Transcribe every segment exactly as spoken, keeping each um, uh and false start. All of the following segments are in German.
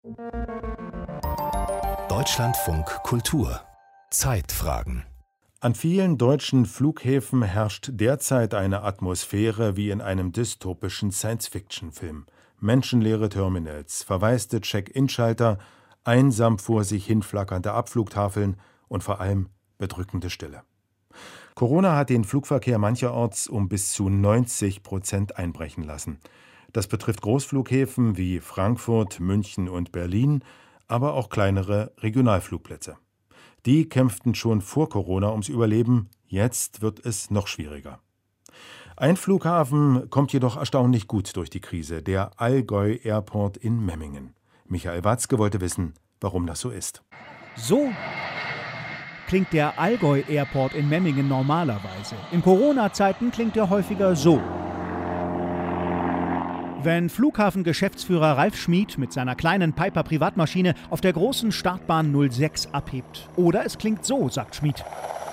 Deutschlandfunk Kultur Zeitfragen. An vielen deutschen Flughäfen herrscht derzeit eine Atmosphäre wie in einem dystopischen Science-Fiction-Film. Menschenleere Terminals, verwaiste Check-in-Schalter, einsam vor sich hinflackernde Abflugtafeln und vor allem bedrückende Stille. Corona hat den Flugverkehr mancherorts um bis zu neunzig Prozent einbrechen lassen. Das betrifft Großflughäfen wie Frankfurt, München und Berlin, aber auch kleinere Regionalflugplätze. Die kämpften schon vor Corona ums Überleben, jetzt wird es noch schwieriger. Ein Flughafen kommt jedoch erstaunlich gut durch die Krise, der Allgäu Airport in Memmingen. Michael Watzke wollte wissen, warum das so ist. So klingt der Allgäu Airport in Memmingen normalerweise. In Corona-Zeiten klingt er häufiger so. Wenn Flughafengeschäftsführer Ralf Schmid mit seiner kleinen Piper-Privatmaschine auf der großen Startbahn null sechs abhebt. Oder es klingt so, sagt Schmid.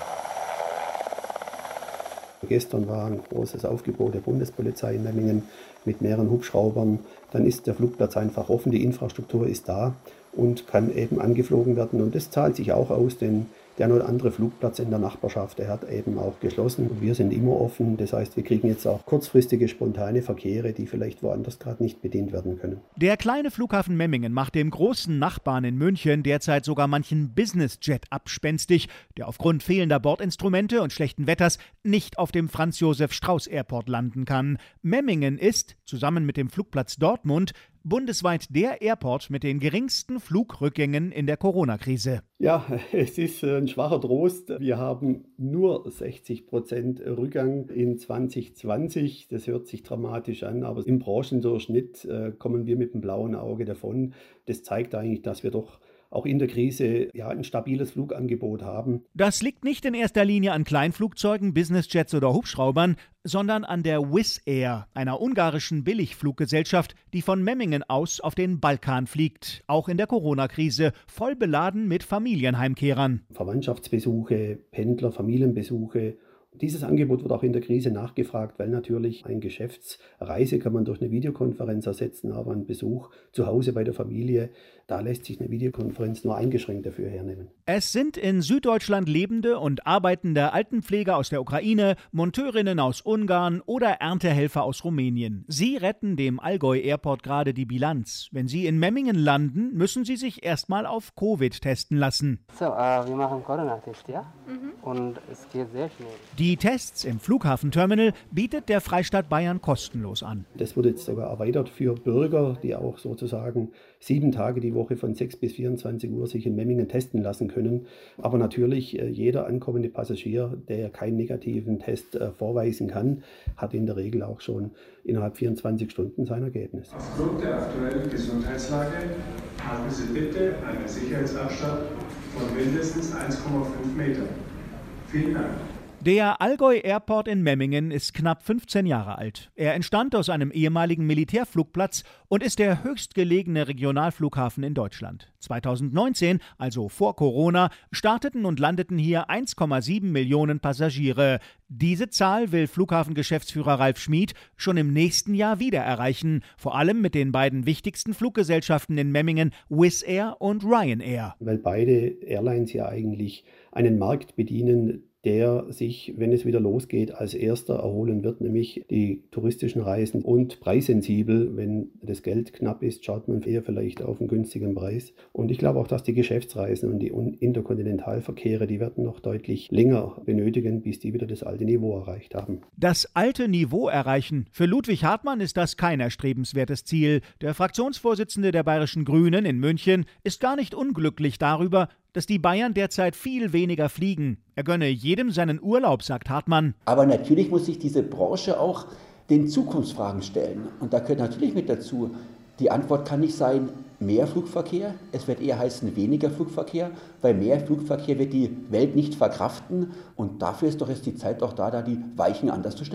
Gestern war ein großes Aufgebot der Bundespolizei in Memmingen mit mehreren Hubschraubern. Dann ist der Flugplatz einfach offen, die Infrastruktur ist da und kann eben angeflogen werden. Und das zahlt sich auch aus, denn der ein oder andere Flugplatz in der Nachbarschaft, der hat eben auch geschlossen. Und wir sind immer offen. Das heißt, wir kriegen jetzt auch kurzfristige, spontane Verkehre, die vielleicht woanders gerade nicht bedient werden können. Der kleine Flughafen Memmingen macht dem großen Nachbarn in München derzeit sogar manchen Businessjet abspenstig, der aufgrund fehlender Bordinstrumente und schlechten Wetters nicht auf dem Franz-Josef-Strauß-Airport landen kann. Memmingen ist, zusammen mit dem Flugplatz Dortmund, bundesweit der Airport mit den geringsten Flugrückgängen in der Corona-Krise. Ja, es ist ein schwacher Trost. Wir haben nur sechzig Prozent Rückgang in zwanzig zwanzig. Das hört sich dramatisch an, aber im Branchendurchschnitt äh, kommen wir mit dem blauen Auge davon. Das zeigt eigentlich, dass wir doch auch in der Krise ja ein stabiles Flugangebot haben. Das liegt nicht in erster Linie an Kleinflugzeugen, Businessjets oder Hubschraubern, sondern an der Wizz Air, einer ungarischen Billigfluggesellschaft, die von Memmingen aus auf den Balkan fliegt, auch in der Corona-Krise, voll beladen mit Familienheimkehrern. Verwandtschaftsbesuche, Pendler, Familienbesuche. Dieses Angebot wird auch in der Krise nachgefragt, weil natürlich eine Geschäftsreise kann man durch eine Videokonferenz ersetzen, aber ein Besuch zu Hause bei der Familie, da lässt sich eine Videokonferenz nur eingeschränkt dafür hernehmen. Es sind in Süddeutschland lebende und arbeitende Altenpfleger aus der Ukraine, Monteurinnen aus Ungarn oder Erntehelfer aus Rumänien. Sie retten dem Allgäu Airport gerade die Bilanz. Wenn sie in Memmingen landen, müssen sie sich erstmal auf Covid testen lassen. So, äh, wir machen Corona-Test, ja? Mhm. Und es geht sehr schnell. Die Tests im Flughafenterminal bietet der Freistaat Bayern kostenlos an. Das wurde jetzt sogar erweitert für Bürger, die auch sozusagen sieben Tage die Woche von sechs bis vierundzwanzig Uhr sich in Memmingen testen lassen können. Aber natürlich jeder ankommende Passagier, der keinen negativen Test vorweisen kann, hat in der Regel auch schon innerhalb vierundzwanzig Stunden sein Ergebnis. Aufgrund der aktuellen Gesundheitslage haben Sie bitte einen Sicherheitsabstand von mindestens eins Komma fünf Metern. Vielen Dank. Der Allgäu Airport in Memmingen ist knapp fünfzehn Jahre alt. Er entstand aus einem ehemaligen Militärflugplatz und ist der höchstgelegene Regionalflughafen in Deutschland. zweitausendneunzehn, also vor Corona, starteten und landeten hier eins Komma sieben Millionen Passagiere. Diese Zahl will Flughafengeschäftsführer Ralf Schmid schon im nächsten Jahr wieder erreichen, vor allem mit den beiden wichtigsten Fluggesellschaften in Memmingen, Wizz Air und Ryanair. Weil beide Airlines ja eigentlich einen Markt bedienen, der sich, wenn es wieder losgeht, als erster erholen wird, nämlich die touristischen Reisen. Und preissensibel, wenn das Geld knapp ist, schaut man eher vielleicht auf einen günstigen Preis. Und ich glaube auch, dass die Geschäftsreisen und die Interkontinentalverkehre, die werden noch deutlich länger benötigen, bis die wieder das alte Niveau erreicht haben. Das alte Niveau erreichen. Für Ludwig Hartmann ist das kein erstrebenswertes Ziel. Der Fraktionsvorsitzende der Bayerischen Grünen in München ist gar nicht unglücklich darüber, dass die Bayern derzeit viel weniger fliegen. Er gönne jedem seinen Urlaub, sagt Hartmann. Aber natürlich muss sich diese Branche auch den Zukunftsfragen stellen. Und da gehört natürlich mit dazu, die Antwort kann nicht sein, mehr Flugverkehr. Es wird eher heißen, weniger Flugverkehr, weil mehr Flugverkehr wird die Welt nicht verkraften. Und dafür ist doch jetzt die Zeit auch da, da die Weichen anders zu stellen.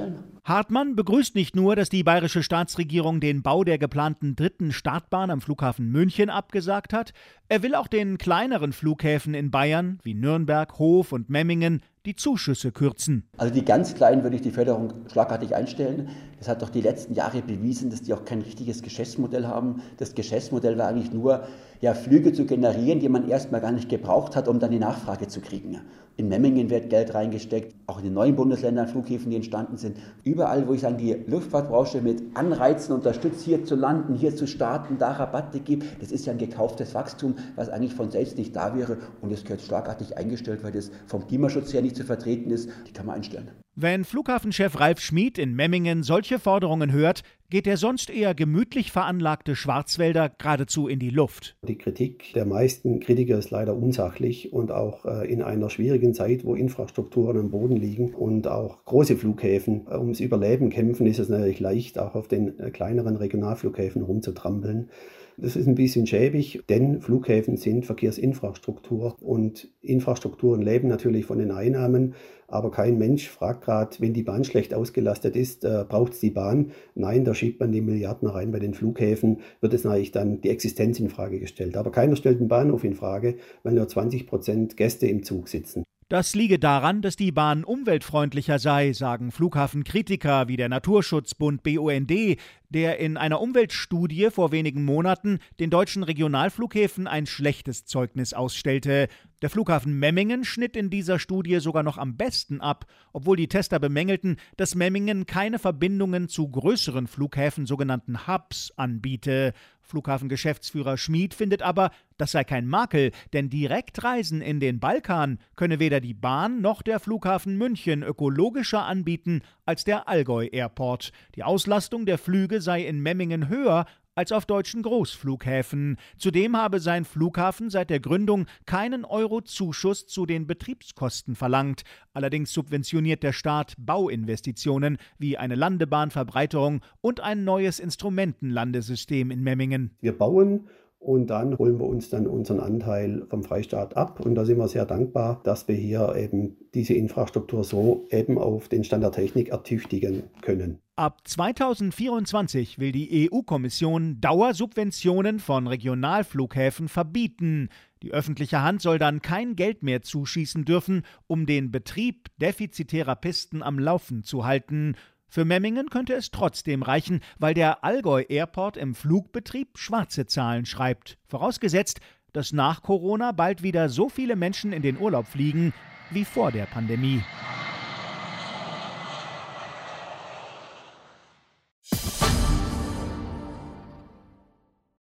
Hartmann begrüßt nicht nur, dass die bayerische Staatsregierung den Bau der geplanten dritten Startbahn am Flughafen München abgesagt hat, er will auch den kleineren Flughäfen in Bayern wie Nürnberg, Hof und Memmingen die Zuschüsse kürzen. Also die ganz Kleinen würde ich die Förderung schlagartig einstellen. Das hat doch die letzten Jahre bewiesen, dass die auch kein richtiges Geschäftsmodell haben. Das Geschäftsmodell war eigentlich nur, ja, Flüge zu generieren, die man erstmal gar nicht gebraucht hat, um dann die Nachfrage zu kriegen. In Memmingen wird Geld reingesteckt, auch in den neuen Bundesländern, Flughäfen, die entstanden sind. Überall, wo ich sage, die Luftfahrtbranche mit Anreizen unterstützt, hier zu landen, hier zu starten, da Rabatte gibt, das ist ja ein gekauftes Wachstum, was eigentlich von selbst nicht da wäre. Und es gehört schlagartig eingestellt, weil das vom Klimaschutz her nicht zu vertreten ist. Die kann man einstellen. Wenn Flughafenchef Ralf Schmid in Memmingen solche Forderungen hört, geht der sonst eher gemütlich veranlagte Schwarzwälder geradezu in die Luft. Die Kritik der meisten Kritiker ist leider unsachlich und auch in einer schwierigen Zeit, wo Infrastrukturen am Boden liegen und auch große Flughäfen ums Überleben kämpfen, ist es natürlich leicht, auch auf den kleineren Regionalflughäfen rumzutrampeln. Das ist ein bisschen schäbig, denn Flughäfen sind Verkehrsinfrastruktur und Infrastrukturen leben natürlich von den Einnahmen, aber kein Mensch fragt gerade, wenn die Bahn schlecht ausgelastet ist, äh, braucht es die Bahn? Nein, da schiebt man die Milliarden rein. Bei den Flughäfen wird es natürlich dann die Existenz in Frage gestellt. Aber keiner stellt den Bahnhof in Frage, weil nur zwanzig Prozent Gäste im Zug sitzen. Das liege daran, dass die Bahn umweltfreundlicher sei, sagen Flughafenkritiker wie der Naturschutzbund B U N D, der in einer Umweltstudie vor wenigen Monaten den deutschen Regionalflughäfen ein schlechtes Zeugnis ausstellte. Der Flughafen Memmingen schnitt in dieser Studie sogar noch am besten ab, obwohl die Tester bemängelten, dass Memmingen keine Verbindungen zu größeren Flughäfen, sogenannten Hubs, anbiete. Flughafengeschäftsführer Schmid findet aber, das sei kein Makel, denn Direktreisen in den Balkan könne weder die Bahn noch der Flughafen München ökologischer anbieten als der Allgäu Airport. Die Auslastung der Flüge sei in Memmingen höher als auf deutschen Großflughäfen. Zudem habe sein Flughafen seit der Gründung keinen Euro Zuschuss zu den Betriebskosten verlangt. Allerdings subventioniert der Staat Bauinvestitionen wie eine Landebahnverbreiterung und ein neues Instrumentenlandesystem in Memmingen. Wir bauen und dann holen wir uns dann unseren Anteil vom Freistaat ab. Und da sind wir sehr dankbar, dass wir hier eben diese Infrastruktur so eben auf den Stand der Technik ertüchtigen können. Ab zweitausendvierundzwanzig will die E U-Kommission Dauersubventionen von Regionalflughäfen verbieten. Die öffentliche Hand soll dann kein Geld mehr zuschießen dürfen, um den Betrieb defizitärer Pisten am Laufen zu halten. Für Memmingen könnte es trotzdem reichen, weil der Allgäu Airport im Flugbetrieb schwarze Zahlen schreibt. Vorausgesetzt, dass nach Corona bald wieder so viele Menschen in den Urlaub fliegen wie vor der Pandemie.